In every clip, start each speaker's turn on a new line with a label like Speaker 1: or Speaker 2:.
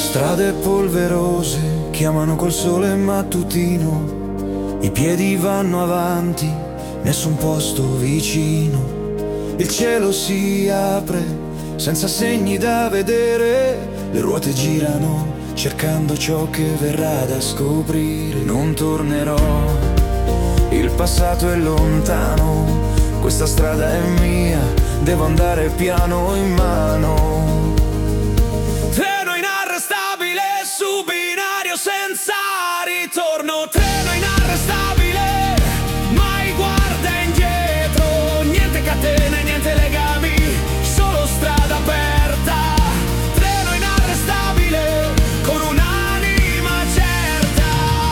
Speaker 1: Strade polverose chiamano col sole mattutino, i piedi vanno avanti, nessun posto vicino. Il cielo si apre senza segni da vedere, le ruote girano cercando ciò che verrà da scoprire. Non tornerò, il passato è lontano, questa strada è mia, devo andare piano in mano. Treno inarrestabile su binario senza ritorno, treno inarrestabile, mai guarda indietro, niente catene, niente legami, solo strada aperta. Treno inarrestabile con un'anima certa.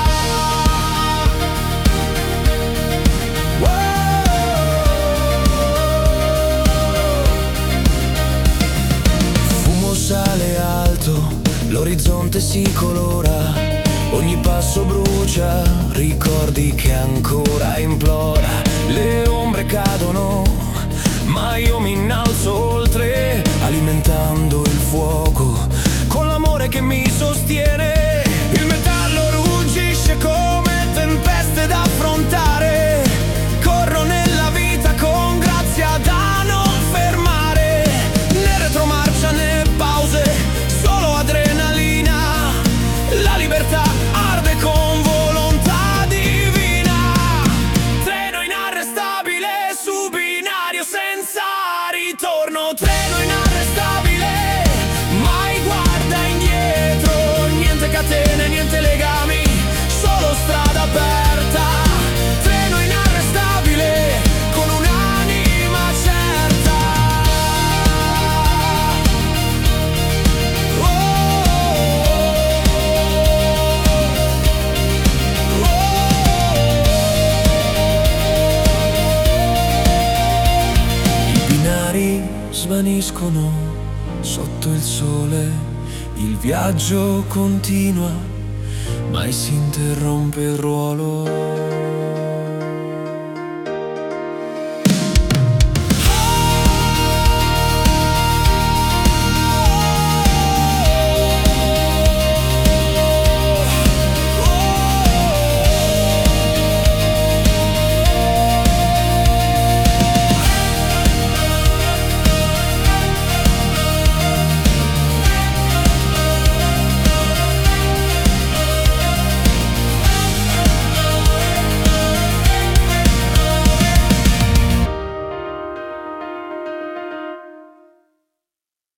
Speaker 1: Fumo sale alto, l'orizzonte si colora, ogni passo brucia, ricordi che ancora implora. Le ombre cadono, ma io mi innalzo oltre, alimentando il fuoco con l'amore che mi sostiene. Il metallo ruggisce come tempeste da affrontare, corro nella vita con grazia da non fermare, né retromarcia né pause, solo adrenalina, la libertà arde con volontà divina. Treno inarrestabile su binario senza ritorno, treno inarrestabile, mai guarda indietro, niente catene, niente legami, solo strada aperta. Treno inarrestabile con un'anima certa. I binari svaniscono sotto il sole, il viaggio continua, mai si interrompe il ruolo.